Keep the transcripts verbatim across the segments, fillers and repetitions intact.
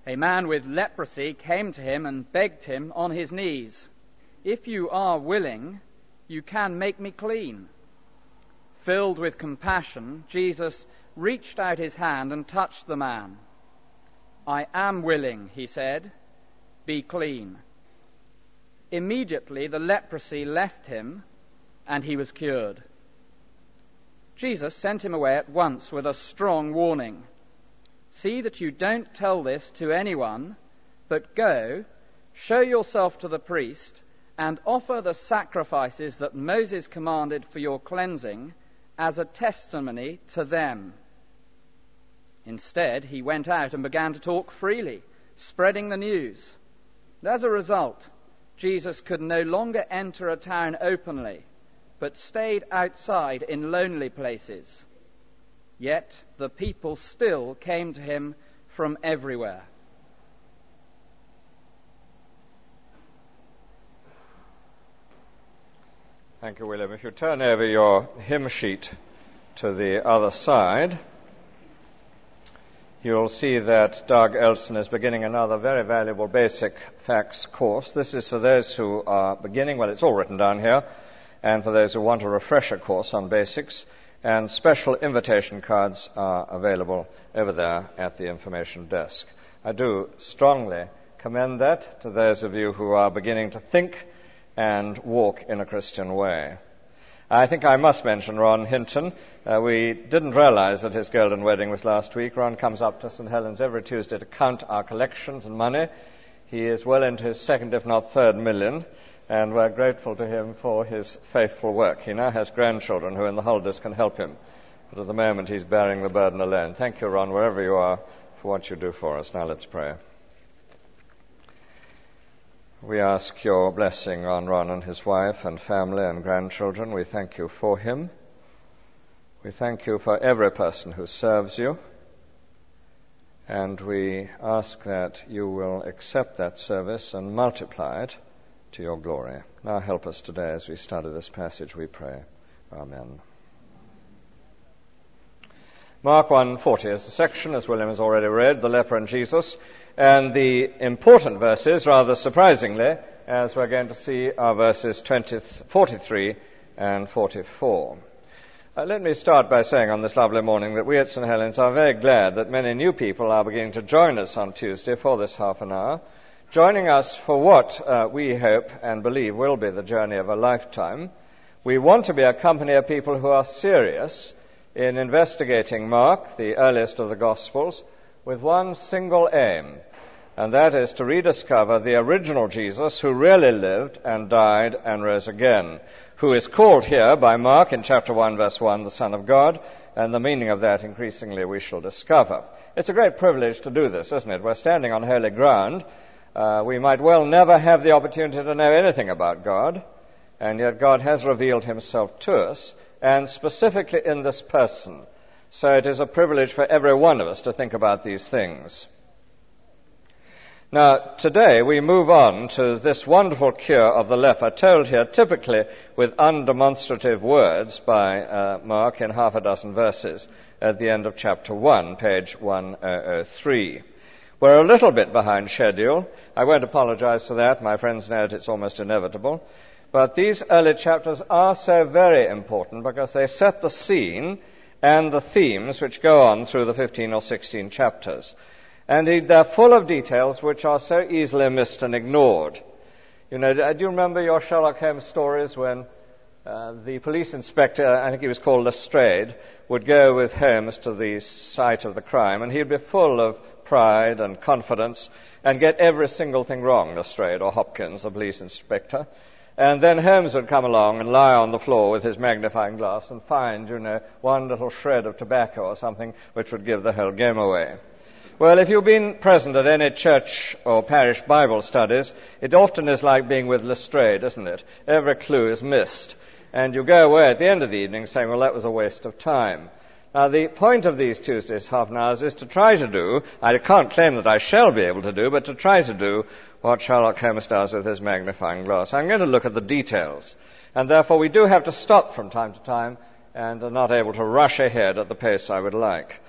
A man with leprosy came to him and begged him on his knees, "If you are willing, you can make me clean." Filled with compassion, Jesus reached out his hand and touched the man. "I am willing," he said, "be clean." Immediately the leprosy left him, and he was cured. Jesus sent him away at once with a strong warning. "See that you don't tell this to anyone, but go, show yourself to the priest, and offer the sacrifices that Moses commanded for your cleansing as a testimony to them." Instead, he went out and began to talk freely, spreading the news. And as a result, Jesus could no longer enter a town openly, but stayed outside in lonely places. Yet the people still came to him from everywhere. Thank you, William. If you turn over your hymn sheet to the other side, you'll see that Doug Elson is beginning another very valuable basic facts course. This is for those who are beginning, well, it's all written down here, and for those who want a refresher course on basics. And special invitation cards are available over there at the information desk. I do strongly commend that to those of you who are beginning to think and walk in a Christian way. I think I must mention Ron Hinton. Uh, we didn't realize that his golden wedding was last week. Ron comes up to Saint Helens every Tuesday to count our collections and money. He is well into his second, if not third million, and we're grateful to him for his faithful work. He now has grandchildren who in the holidays can help him, but at the moment he's bearing the burden alone. Thank you, Ron, wherever you are, for what you do for us. Now let's pray. We ask your blessing on Ron and his wife and family and grandchildren. We thank you for him. We thank you for every person who serves you. And we ask that you will accept that service and multiply it to your glory. Now help us today as we study this passage, we pray. Amen. Mark one forty is the section, as William has already read, the leper and Jesus. And the important verses, rather surprisingly, as we're going to see, are verses twenty, forty-three and forty-four. Uh, let me start by saying on this lovely morning that we at Saint Helens are very glad that many new people are beginning to join us on Tuesday for this half an hour, joining us for what uh, we hope and believe will be the journey of a lifetime. We want to be a company of people who are serious in investigating Mark, the earliest of the Gospels, with one single aim, and that is to rediscover the original Jesus who really lived and died and rose again, who is called here by Mark in chapter one, verse one, the Son of God, and the meaning of that increasingly we shall discover. It's a great privilege to do this, isn't it? We're standing on holy ground. Uh, we might well never have the opportunity to know anything about God, and yet God has revealed himself to us, and specifically in this person. So it is a privilege for every one of us to think about these things. Now, today we move on to this wonderful cure of the leper, told here typically with undemonstrative words by uh, Mark in half a dozen verses at the end of chapter one, page one oh oh three. We're a little bit behind schedule. I won't apologize for that. My friends know it, it's almost inevitable. But these early chapters are so very important because they set the scene and the themes which go on through the fifteen or sixteen chapters. And they're full of details which are so easily missed and ignored. You know, do you remember your Sherlock Holmes stories when uh, the police inspector, I think he was called Lestrade, would go with Holmes to the site of the crime, and he'd be full of pride and confidence and get every single thing wrong, Lestrade or Hopkins, the police inspector. And then Holmes would come along and lie on the floor with his magnifying glass and find, you know, one little shred of tobacco or something which would give the whole game away. Well, if you've been present at any church or parish Bible studies, it often is like being with Lestrade, isn't it? Every clue is missed. And you go away at the end of the evening saying, well, that was a waste of time. Now, the point of these Tuesdays half an hours is to try to do, I can't claim that I shall be able to do, but to try to do what Sherlock Holmes does with his magnifying glass. I'm going to look at the details. And therefore we do have to stop from time to time and are not able to rush ahead at the pace I would like.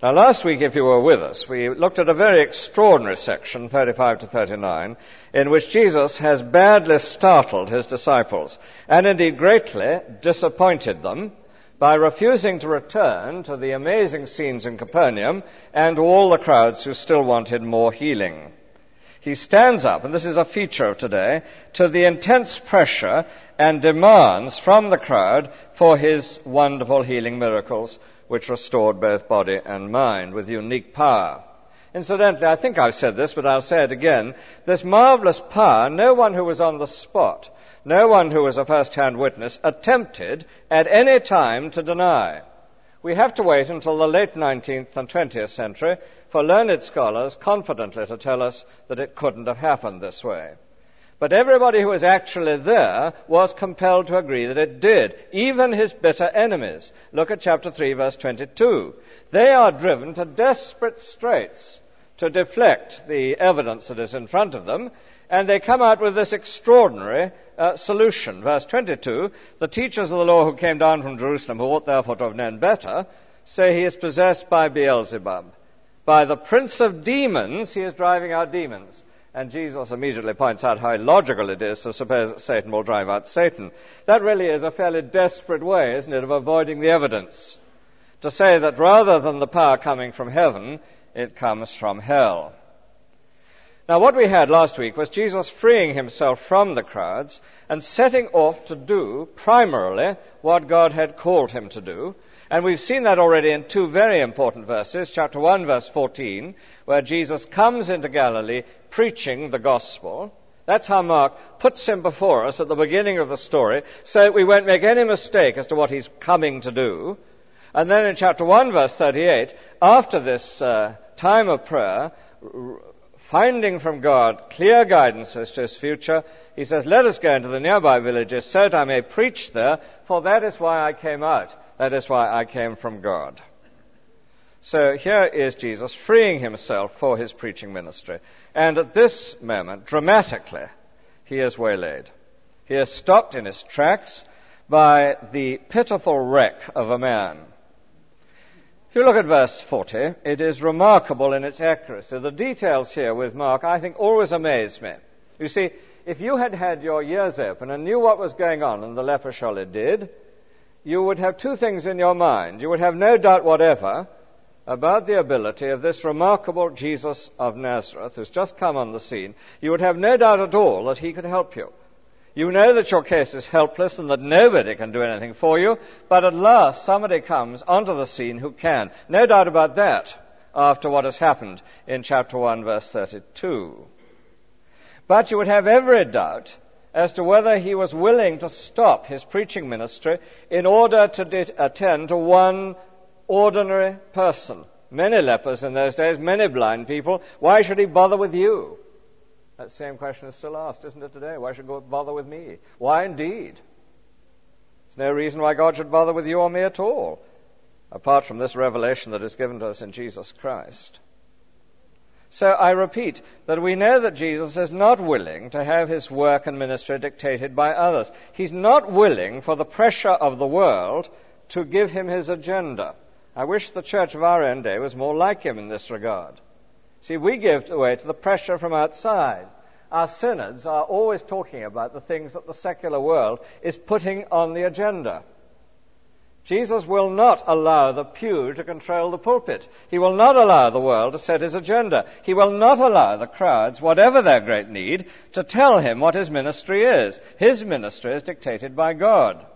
Now, last week, if you were with us, we looked at a very extraordinary section, thirty-five to thirty-nine, in which Jesus has badly startled his disciples, and indeed greatly disappointed them, by refusing to return to the amazing scenes in Capernaum and to all the crowds who still wanted more healing. He stands up, and this is a feature of today, to the intense pressure and demands from the crowd for his wonderful healing miracles, which restored both body and mind with unique power. Incidentally, I think I've said this, but I'll say it again. This marvelous power, no one who was on the spot, no one who was a first-hand witness, attempted at any time to deny. We have to wait until the late nineteenth and twentieth century for learned scholars confidently to tell us that it couldn't have happened this way. But everybody who was actually there was compelled to agree that it did, even his bitter enemies. Look at chapter three, verse twenty-two. They are driven to desperate straits to deflect the evidence that is in front of them, and they come out with this extraordinary uh, solution. Verse twenty-two, the teachers of the law who came down from Jerusalem, who ought therefore to have known better, say he is possessed by Beelzebub. By the prince of demons he is driving out demons. And Jesus immediately points out how illogical it is to suppose that Satan will drive out Satan. That really is a fairly desperate way, isn't it, of avoiding the evidence. To say that rather than the power coming from heaven, it comes from hell. Now, what we had last week was Jesus freeing himself from the crowds and setting off to do, primarily, what God had called him to do. And we've seen that already in two very important verses, chapter one, verse fourteen, where Jesus comes into Galilee preaching the gospel. That's how Mark puts him before us at the beginning of the story, so that we won't make any mistake as to what he's coming to do. And then in chapter one, verse thirty-eight, after this uh, time of prayer, r- finding from God clear guidance as to his future, he says, let us go into the nearby villages so that I may preach there, for that is why I came out. That is why I came from God. So here is Jesus freeing himself for his preaching ministry. And at this moment, dramatically, he is waylaid. He is stopped in his tracks by the pitiful wreck of a man. If you look at verse forty, it is remarkable in its accuracy. The details here with Mark, I think, always amaze me. You see, if you had had your ears open and knew what was going on, and the leper surely did, you would have two things in your mind. You would have no doubt whatever about the ability of this remarkable Jesus of Nazareth, who's just come on the scene. You would have no doubt at all that he could help you. You know that your case is helpless and that nobody can do anything for you, but at last somebody comes onto the scene who can. No doubt about that after what has happened in chapter one, verse thirty-two. But you would have every doubt as to whether he was willing to stop his preaching ministry in order to de- attend to one ordinary person. Many lepers in those days, many blind people. Why should he bother with you? That same question is still asked, isn't it, today? Why should God bother with me? Why indeed? There's no reason why God should bother with you or me at all, apart from this revelation that is given to us in Jesus Christ. So I repeat that we know that Jesus is not willing to have his work and ministry dictated by others. He's not willing for the pressure of the world to give him his agenda. I wish the church of our own day was more like him in this regard. See, we give way to the pressure from outside. Our synods are always talking about the things that the secular world is putting on the agenda. Jesus will not allow the pew to control the pulpit. He will not allow the world to set his agenda. He will not allow the crowds, whatever their great need, to tell him what his ministry is. His ministry is dictated by God.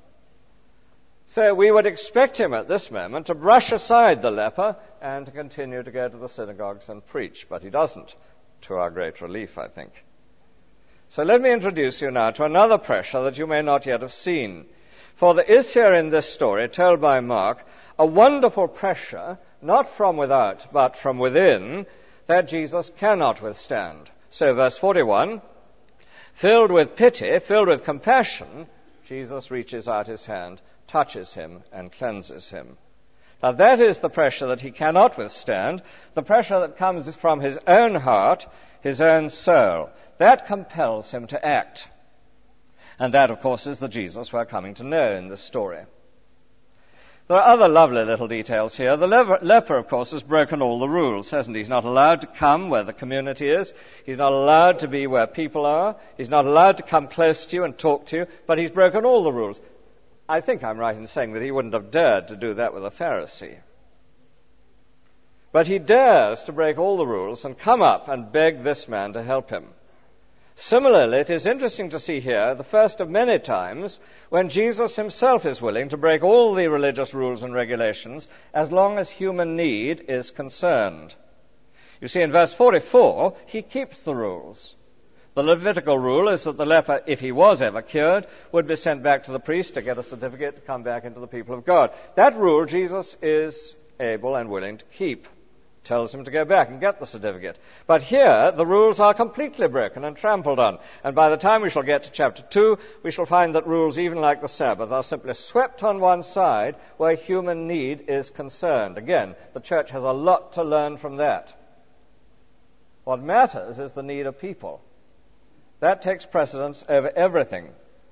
So we would expect him at this moment to brush aside the leper and to continue to go to the synagogues and preach, but he doesn't, to our great relief, I think. So let me introduce you now to another pressure that you may not yet have seen. For there is here in this story, told by Mark, a wonderful pressure, not from without, but from within, that Jesus cannot withstand. So verse forty-one, filled with pity, filled with compassion, Jesus reaches out his hand, touches him, and cleanses him. Now that is the pressure that he cannot withstand, the pressure that comes from his own heart, his own soul. That compels him to act. And that, of course, is the Jesus we're coming to know in this story. There are other lovely little details here. The leper, leper, of course, has broken all the rules, hasn't he? He's not allowed to come where the community is. He's not allowed to be where people are. He's not allowed to come close to you and talk to you, but he's broken all the rules. I think I'm right in saying that he wouldn't have dared to do that with a Pharisee. But he dares to break all the rules and come up and beg this man to help him. Similarly, it is interesting to see here the first of many times when Jesus himself is willing to break all the religious rules and regulations as long as human need is concerned. You see, in verse forty-four, he keeps the rules. The Levitical rule is that the leper, if he was ever cured, would be sent back to the priest to get a certificate to come back into the people of God. That rule Jesus is able and willing to keep. Tells him to go back and get the certificate. But here, the rules are completely broken and trampled on. And by the time we shall get to chapter two, we shall find that rules, even like the Sabbath, are simply swept on one side where human need is concerned. Again, the church has a lot to learn from that. What matters is the need of people. That takes precedence over everything.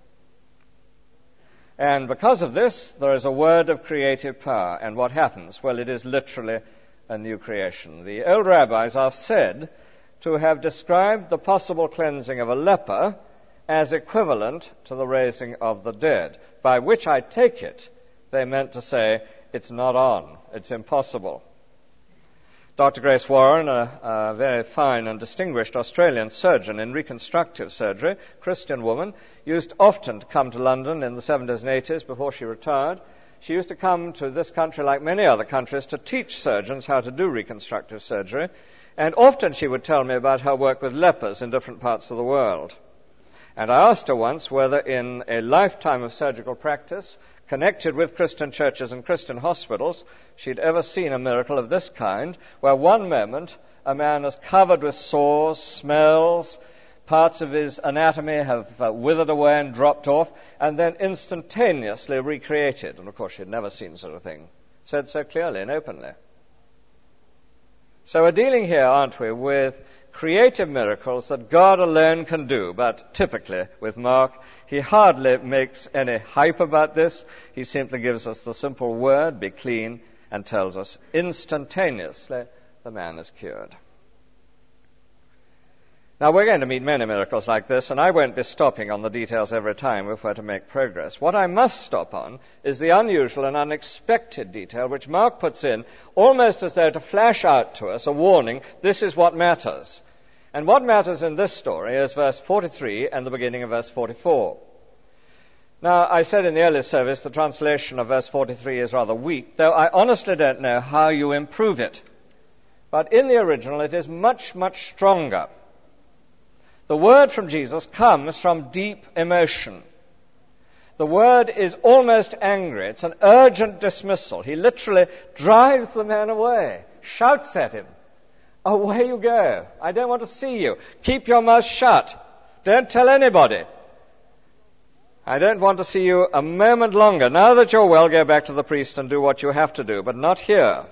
And because of this, there is a word of creative power. And what happens? Well, it is literally a new creation. The old rabbis are said to have described the possible cleansing of a leper as equivalent to the raising of the dead, by which I take it they meant to say it's not on, it's impossible. Doctor Grace Warren, a, a very fine and distinguished Australian surgeon in reconstructive surgery, Christian woman, used often to come to London in the seventies and eighties before she retired. She used to come to this country, like many other countries, to teach surgeons how to do reconstructive surgery. And often she would tell me about her work with lepers in different parts of the world. And I asked her once whether in a lifetime of surgical practice, connected with Christian churches and Christian hospitals, she'd ever seen a miracle of this kind, where one moment a man is covered with sores, smells, parts of his anatomy have uh, withered away and dropped off, and then instantaneously recreated. And of course, she'd never seen such a thing. Said so clearly and openly. So we're dealing here, aren't we, with creative miracles that God alone can do. But typically, with Mark, he hardly makes any hype about this. He simply gives us the simple word, be clean, and tells us instantaneously the man is cured. Now, we're going to meet many miracles like this, and I won't be stopping on the details every time if we're to make progress. What I must stop on is the unusual and unexpected detail which Mark puts in, almost as though to flash out to us a warning, this is what matters. And what matters in this story is verse forty-three and the beginning of verse forty-four. Now, I said in the earlier service the translation of verse forty-three is rather weak, though I honestly don't know how you improve it. But in the original, it is much, much stronger. The word from Jesus comes from deep emotion. The word is almost angry. It's an urgent dismissal. He literally drives the man away, shouts at him, away you go. I don't want to see you. Keep your mouth shut. Don't tell anybody. I don't want to see you a moment longer. Now that you're well, go back to the priest and do what you have to do, but not here.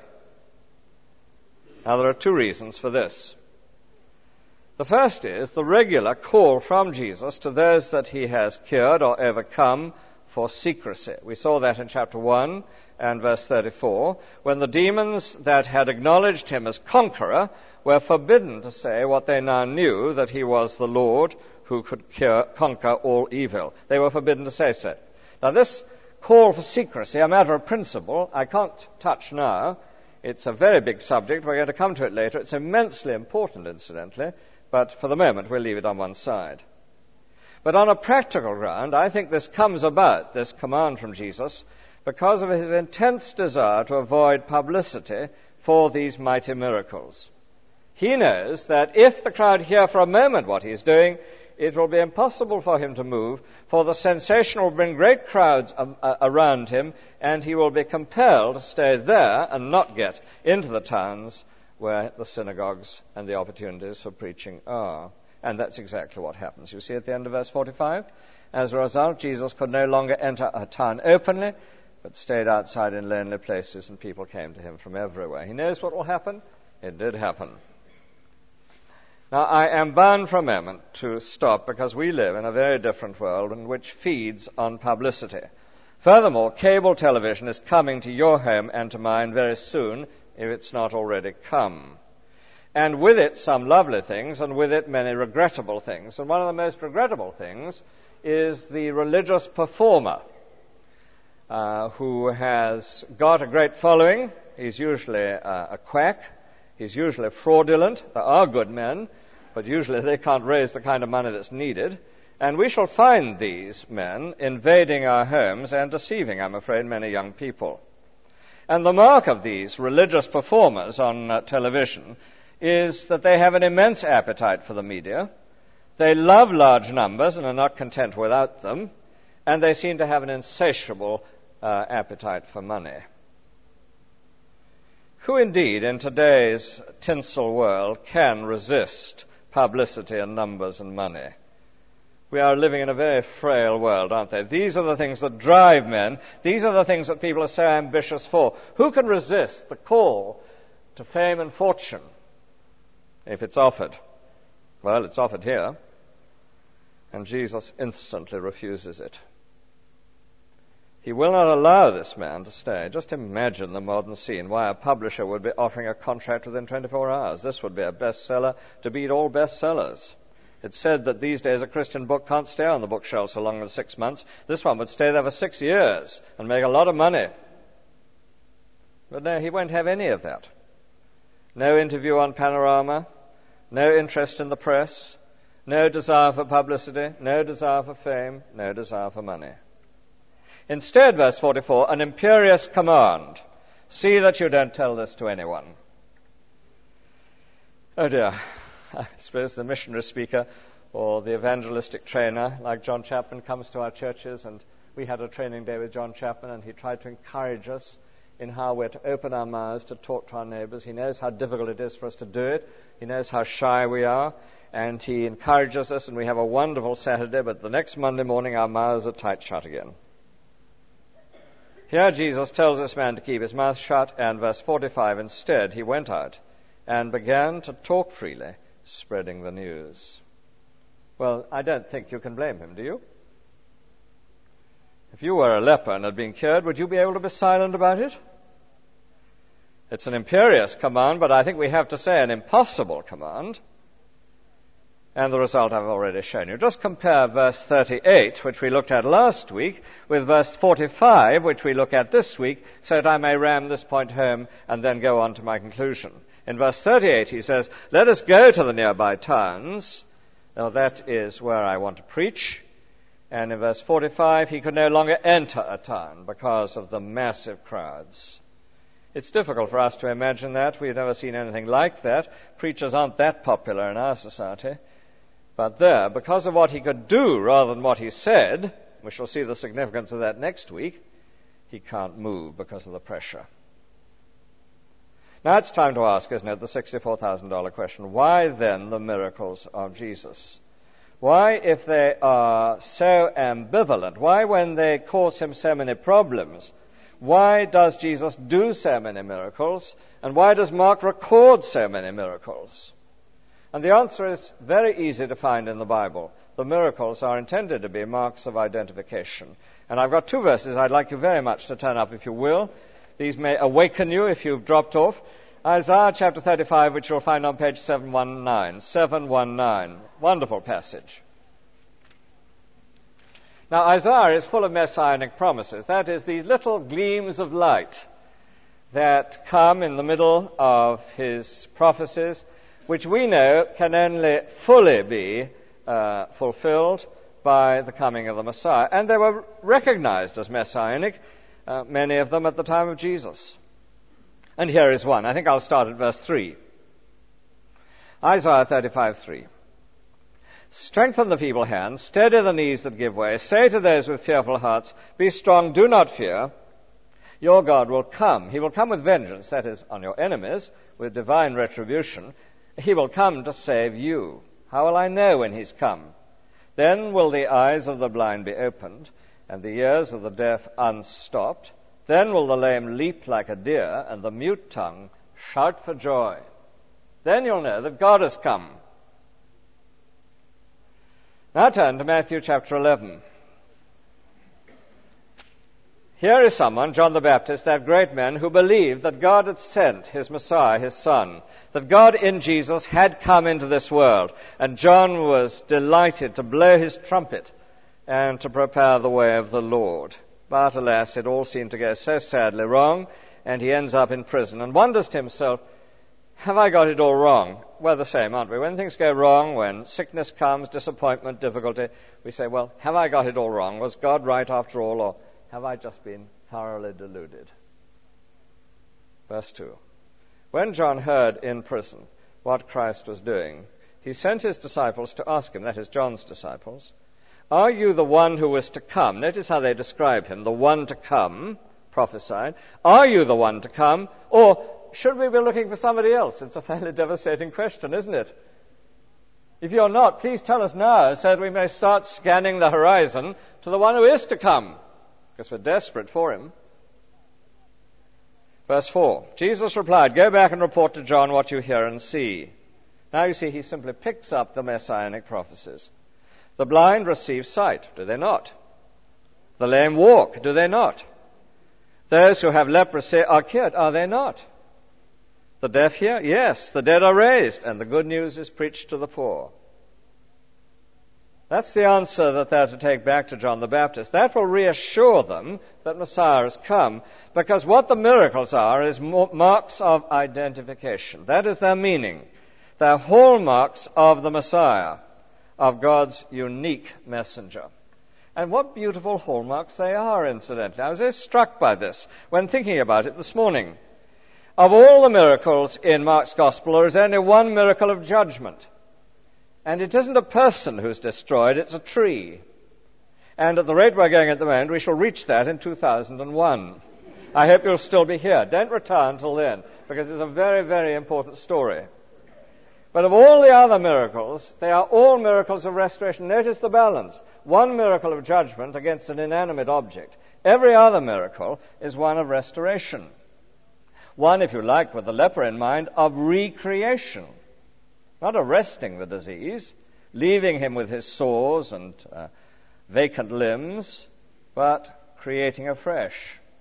Now, there are two reasons for this. The first is the regular call from Jesus to those that he has cured or overcome for secrecy. We saw that in chapter one and verse thirty-four, when the demons that had acknowledged him as conqueror were forbidden to say what they now knew, that he was the Lord who could cure, conquer all evil. They were forbidden to say so. Now, this call for secrecy, a matter of principle, I can't touch now. It's a very big subject. We're going to come to it later. It's immensely important, incidentally. But for the moment, we'll leave it on one side. But on a practical ground, I think this comes about, this command from Jesus, because of his intense desire to avoid publicity for these mighty miracles. He knows that if the crowd hear for a moment what he's doing, it will be impossible for him to move, for the sensation will bring great crowds um, uh, around him, and he will be compelled to stay there and not get into the towns where the synagogues and the opportunities for preaching are. And that's exactly what happens. You see at the end of verse forty-five, as a result, Jesus could no longer enter a town openly, but stayed outside in lonely places, and people came to him from everywhere. He knows what will happen. It did happen. Now, I am bound for a moment to stop, because we live in a very different world in which feeds on publicity. Furthermore, cable television is coming to your home and to mine very soon, if it's not already come. And with it some lovely things, and with it many regrettable things. And one of the most regrettable things is the religious performer uh, who has got a great following. He's usually uh, a quack. He's usually fraudulent. There are good men, but usually they can't raise the kind of money that's needed. And we shall find these men invading our homes and deceiving, I'm afraid, many young people. And the mark of these religious performers on uh, television is that they have an immense appetite for the media. They love large numbers and are not content without them. And they seem to have an insatiable uh, appetite for money. Who indeed in today's tinsel world can resist publicity and numbers and money? We are living in a very frail world, aren't they? These are the things that drive men. These are the things that people are so ambitious for. Who can resist the call to fame and fortune if it's offered? Well, it's offered here, and Jesus instantly refuses it. He will not allow this man to stay. Just imagine the modern scene, why a publisher would be offering a contract within twenty-four hours. This would be a bestseller to beat all bestsellers. It's said that these days a Christian book can't stay on the bookshelves for longer than six months. This one would stay there for six years and make a lot of money. But no, he won't have any of that. No interview on Panorama, no interest in the press, no desire for publicity, no desire for fame, no desire for money. Instead, verse forty-four, an imperious command. See that you don't tell this to anyone. Oh dear. I suppose the missionary speaker or the evangelistic trainer, like John Chapman, comes to our churches, and we had a training day with John Chapman, and he tried to encourage us in how we're to open our mouths to talk to our neighbors. He knows how difficult it is for us to do it. He knows how shy we are, and he encourages us, and we have a wonderful Saturday, but the next Monday morning our mouths are tight shut again. Here Jesus tells this man to keep his mouth shut, and verse forty-five, instead he went out and began to talk freely, spreading the news. Well, I don't think you can blame him, do you? If you were a leper and had been cured, would you be able to be silent about it? It's an imperious command, but I think we have to say an impossible command. And the result I've already shown you. Just compare verse thirty-eight, which we looked at last week, with verse forty-five, which we look at this week, so that I may ram this point home and then go on to my conclusion. In verse thirty-eight, he says, let us go to the nearby towns. Now, that is where I want to preach. And in verse forty-five, he could no longer enter a town because of the massive crowds. It's difficult for us to imagine that. We've never seen anything like that. Preachers aren't that popular in our society. But there, because of what he could do rather than what he said, we shall see the significance of that next week, he can't move because of the pressure. Now it's time to ask, isn't it, the sixty-four thousand dollars question. Why then the miracles of Jesus? Why, if they are so ambivalent, why when they cause him so many problems, why does Jesus do so many miracles? And why does Mark record so many miracles? And the answer is very easy to find in the Bible. The miracles are intended to be marks of identification. And I've got two verses I'd like you very much to turn up, if you will. These may awaken you if you've dropped off. Isaiah chapter thirty-five, which you'll find on page seven nineteen. seven nineteen. Wonderful passage. Now, Isaiah is full of messianic promises. That is, these little gleams of light that come in the middle of his prophecies, which we know can only fully be uh, fulfilled by the coming of the Messiah. And they were recognized as messianic, uh, many of them at the time of Jesus. And here is one. I think I'll start at verse three. Isaiah thirty-five three. Strengthen the feeble hands, steady the knees that give way. Say to those with fearful hearts, be strong, do not fear. Your God will come. He will come with vengeance, that is, on your enemies, with divine retribution. He will come to save you. How will I know when he's come? Then will the eyes of the blind be opened, and the ears of the deaf unstopped. Then will the lame leap like a deer, and the mute tongue shout for joy. Then you'll know that God has come. Now turn to Matthew chapter eleven. Here is someone, John the Baptist, that great man, who believed that God had sent his Messiah, his Son, that God in Jesus had come into this world, and John was delighted to blow his trumpet and to prepare the way of the Lord. But alas, it all seemed to go so sadly wrong, and he ends up in prison and wonders to himself, have I got it all wrong? We're the same, aren't we? When things go wrong, when sickness comes, disappointment, difficulty, we say, well, have I got it all wrong? Was God right after all, or have I just been thoroughly deluded? Verse two. When John heard in prison what Christ was doing, he sent his disciples to ask him, that is, John's disciples, are you the one who was to come? Notice how they describe him, the one to come, prophesied. Are you the one to come, or should we be looking for somebody else? It's a fairly devastating question, isn't it? If you're not, please tell us now so that we may start scanning the horizon to the one who is to come, because we're desperate for him. Verse four, Jesus replied, go back and report to John what you hear and see. Now you see, he simply picks up the messianic prophecies. The blind receive sight, do they not? The lame walk, do they not? Those who have leprosy are cured, are they not? The deaf hear? Yes. The dead are raised, and the good news is preached to the poor. That's the answer that they're to take back to John the Baptist. That will reassure them that Messiah has come, because what the miracles are is marks of identification. That is their meaning. They're hallmarks of the Messiah, of God's unique messenger. And what beautiful hallmarks they are, incidentally. I was very struck by this when thinking about it this morning. Of all the miracles in Mark's Gospel, there is only one miracle of judgment. And it isn't a person who's destroyed, it's a tree. And at the rate we're going at the moment, we shall reach that in two thousand one. I hope you'll still be here. Don't return till then, because it's a very, very important story. But of all the other miracles, they are all miracles of restoration. Notice the balance. One miracle of judgment against an inanimate object. Every other miracle is one of restoration. One, if you like, with the leper in mind, of recreation. Not arresting the disease, leaving him with his sores and uh, vacant limbs, but creating afresh.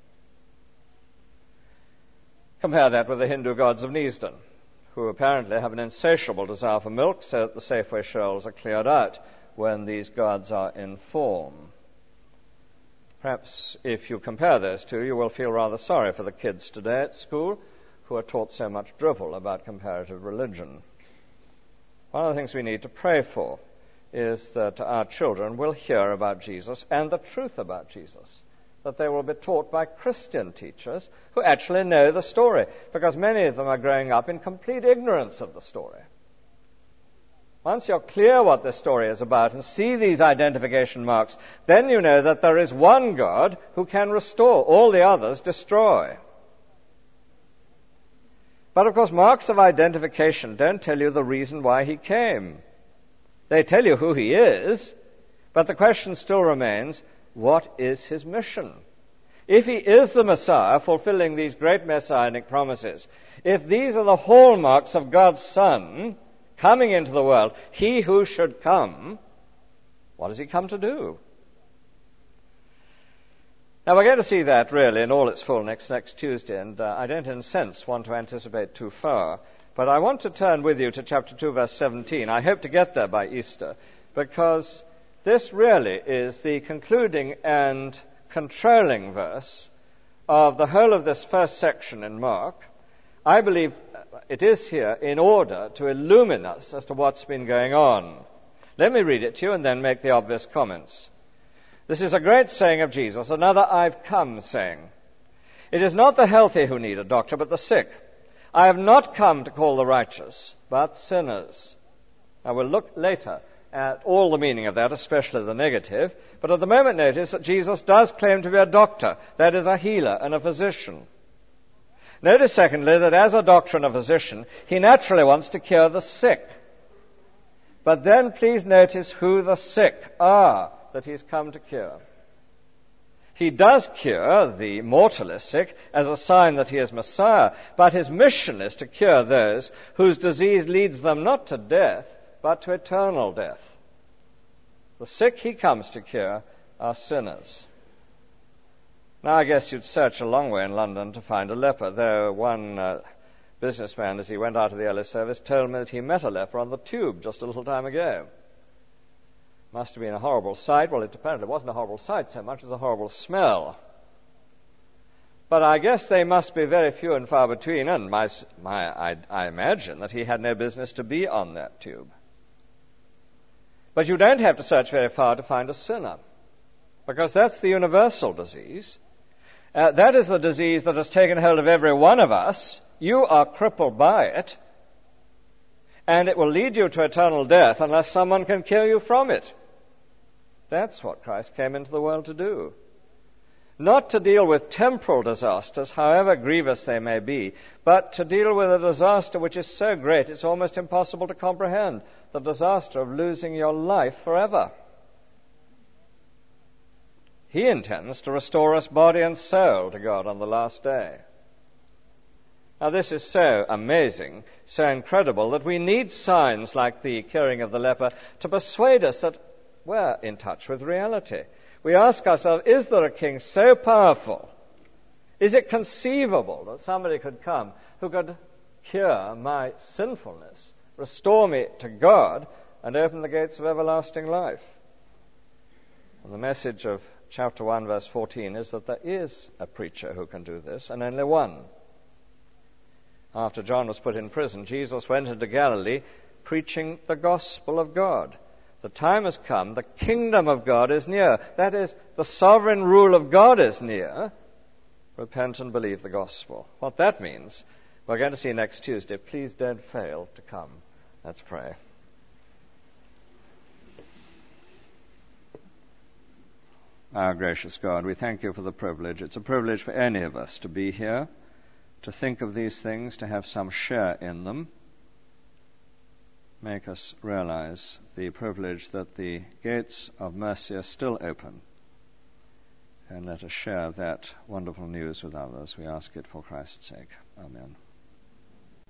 Compare that with the Hindu gods of Neasden, who apparently have an insatiable desire for milk, so that the Safeway shelves are cleared out when these gods are in form. Perhaps if you compare those two, you will feel rather sorry for the kids today at school who are taught so much drivel about comparative religion. One of the things we need to pray for is that our children will hear about Jesus and the truth about Jesus, that they will be taught by Christian teachers who actually know the story, because many of them are growing up in complete ignorance of the story. Once you're clear what the story is about and see these identification marks, then you know that there is one God who can restore, all the others destroy. But of course, marks of identification don't tell you the reason why he came. They tell you who he is, but the question still remains, what is his mission? If he is the Messiah, fulfilling these great messianic promises, if these are the hallmarks of God's Son coming into the world, he who should come, what has he come to do? Now, we're going to see that really in all its full next, next Tuesday, and uh, I don't in a sense want to anticipate too far, but I want to turn with you to chapter two, verse seventeen. I hope to get there by Easter, because this really is the concluding and controlling verse of the whole of this first section in Mark. I believe it is here in order to illumine us as to what's been going on. Let me read it to you and then make the obvious comments. This is a great saying of Jesus, another I've come saying. It is not the healthy who need a doctor, but the sick. I have not come to call the righteous, but sinners. Now we'll look later at all the meaning of that, especially the negative. But at the moment, notice that Jesus does claim to be a doctor, that is, a healer and a physician. Notice, secondly, that as a doctor and a physician, he naturally wants to cure the sick. But then please notice who the sick are that he's come to cure. He does cure the mortally sick as a sign that he is Messiah, but his mission is to cure those whose disease leads them not to death, but to eternal death. The sick he comes to cure are sinners. Now, I guess you'd search a long way in London to find a leper, though one uh, businessman, as he went out of the early service, told me that he met a leper on the tube just a little time ago. Must have been a horrible sight. Well, it apparently wasn't a horrible sight so much as a horrible smell. But I guess they must be very few and far between, and my, my, I, I imagine that he had no business to be on that tube. But you don't have to search very far to find a sinner, because that's the universal disease. Uh, that is the disease that has taken hold of every one of us. You are crippled by it, and it will lead you to eternal death unless someone can cure you from it. That's what Christ came into the world to do. Not to deal with temporal disasters, however grievous they may be, but to deal with a disaster which is so great it's almost impossible to comprehend, the disaster of losing your life forever. He intends to restore us body and soul to God on the last day. Now, this is so amazing, so incredible, that we need signs like the curing of the leper to persuade us that we're in touch with reality. We ask ourselves, is there a king so powerful? Is it conceivable that somebody could come who could cure my sinfulness, restore me to God, and open the gates of everlasting life? And the message of chapter one, verse fourteen, is that there is a preacher who can do this, and only one. After John was put in prison, Jesus went into Galilee preaching the gospel of God. The time has come, the kingdom of God is near. That is, the sovereign rule of God is near. Repent and believe the gospel. What that means, we're going to see next Tuesday. Please don't fail to come. Let's pray. Our gracious God, we thank you for the privilege. It's a privilege for any of us to be here, to think of these things, to have some share in them. Make us realize the privilege that the gates of mercy are still open, and let us share that wonderful news with others. We ask it for Christ's sake. Amen.